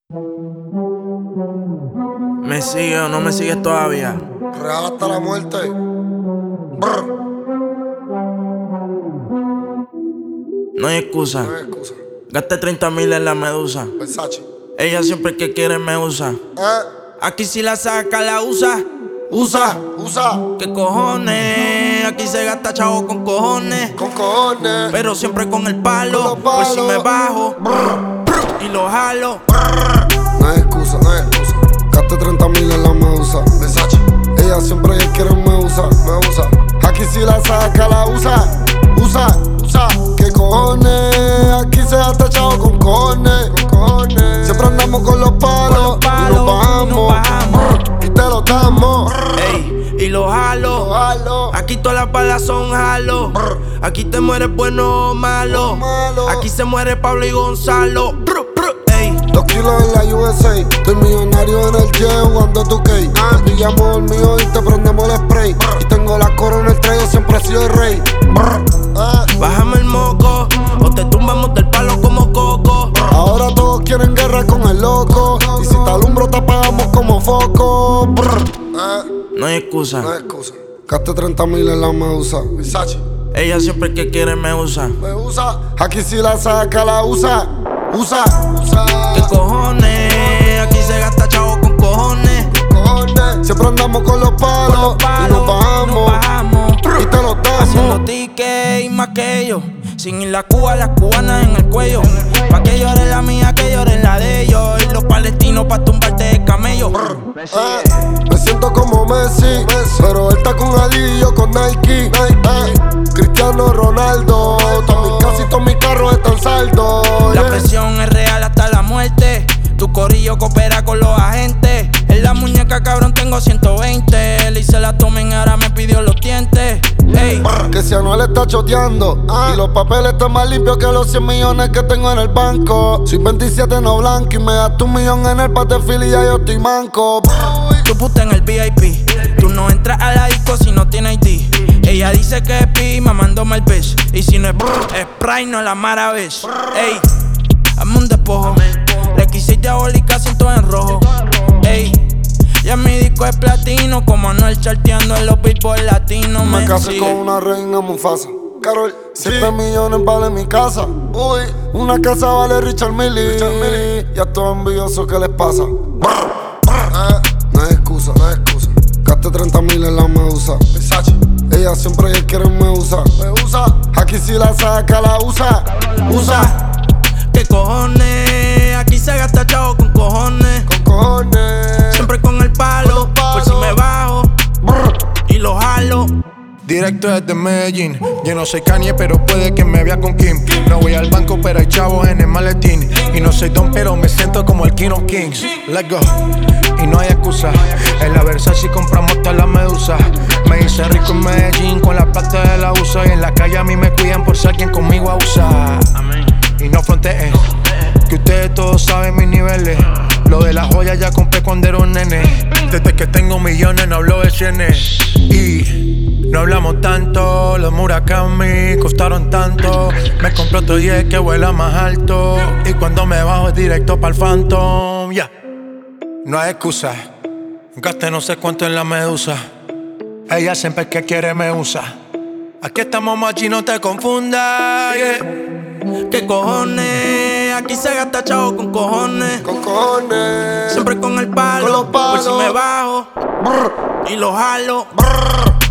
¿Me sigue o no me sigues todavía? Real hasta la muerte. Brr. No hay excusa. No hay excusa. Gasté 30,000 en la medusa. Versace. Ella siempre que quiere me usa. Aquí si la saca la usa. Usa. ¿Qué cojones? Aquí se gasta chavo con cojones. Con cojones. Pero siempre con el palo. Con los palos. Por si me bajo y lo jalo. No hay excusa, no hay excusa. Gasté 30,000 en la medusa. Versace. Ella siempre que quiere me usa. Aquí si la saca la usa. ¿Qué cojones? Aquí se gasta chavo con cojones. Siempre andamos con los palos. Y nos bajamos. Y te lo damos. Ey, y lo jalo. Aquí todas las balas son jalo. Aquí te mueres bueno o malo. Aquí se muere Pablo y Gonzalo. Ey. 2 kilos en la USA. Estoy millonario en el jet jugando 2K. Te pillamos el mío y te prendemos el spray. Y tengo la corona, el traigo, siempre he sido el rey. Bájame el moco o te tumbamos del palo como coco. Ahora todos quieren guerra con el loco. Y si te alumbro te apagamos como foco. No hay excusa. No hay excusa. Gasté 30,000 en la medusa. Versace. Ella siempre que quiere me usa. Aquí si la saca la usa. ¿Qué cojones? Aquí se gasta chavo con cojones. Siempre andamos con los palos. Y nos bajamos. Y te lo damos. Haciendo tickets y más que ellos. Sin ir la Cuba, las cubanas en el cuello. Pa' que llore la mía, que llore la de ellos. Y los palestinos pa' tumbarte de camello. Me siento como Messi, pero él está con Ali y yo con Nike. Cristiano Ronaldo, casi todos mis carros están saldos. La presión es real hasta la muerte. Tu corillo coopera con los agentes. En la muñeca, cabrón, tengo 120. Le hice la tomen, ahora me pidió los dientes. Ey. Que si Anuel está choteando y los papeles están más limpios que los 100 millones que tengo en el banco. Soy 27 no blanco y me gasto 1 millón en el pate Philly y ya yo estoy manco. Tu puta en el VIP. Tú no entras a la disco si no tienes ID. Ella dice que es pi, mamándome el bitch. Y si no es Sprite, no la maravilla. Ey, hazme un despojo. Le quise diabólica, siento en rojo. Ey, ya mi disco es platino. Como Anuel charteando en los billboard latinos. Me casé con una reina Mufasa. Carol, 7 millones vale mi casa. Una casa vale Richard Mille. Y a todos envidiosos, ¿qué les pasa? No hay excusa. Gasté 30,000 en la medusa. Ella siempre que quiere me usa. Aquí si la saca la usa. ¿Qué cojones? Aquí se gasta chavo con cojones. Siempre con el palo. Por si me bajo y lo jalo. Directo desde Medellín. Yo no soy Kanye, pero puede que me vea con Kim. No voy al banco, pero hay chavos en el maletín. Y no soy Don, pero me siento como el King of Kings. Let's go. Y no hay excusa. En la Versace compramos toda la medusa. Me hice rico en Medellín con la plata de la USA. Y en la calle a mí me cuidan por si alguien conmigo abusa. Y no fronteen, que ustedes todos saben mis niveles. Lo de las joyas ya compré cuando era un nene. Desde que tengo millones no hablo de cienes. Y no hablamos tanto, los Murakami costaron tanto. Me compré otro 10 que vuela más alto. Y cuando me bajo es directo pa'l Phantom, yeah. No hay excusa, gasté no sé cuánto en la medusa. Ella siempre que quiere me usa. Aquí estamos machi, no te confundas, yeah. ¿Qué cojones? Aquí se gasta chavo con cojones. Siempre Siempre con el palo. Con los palos. Por si me bajo y lo jalo.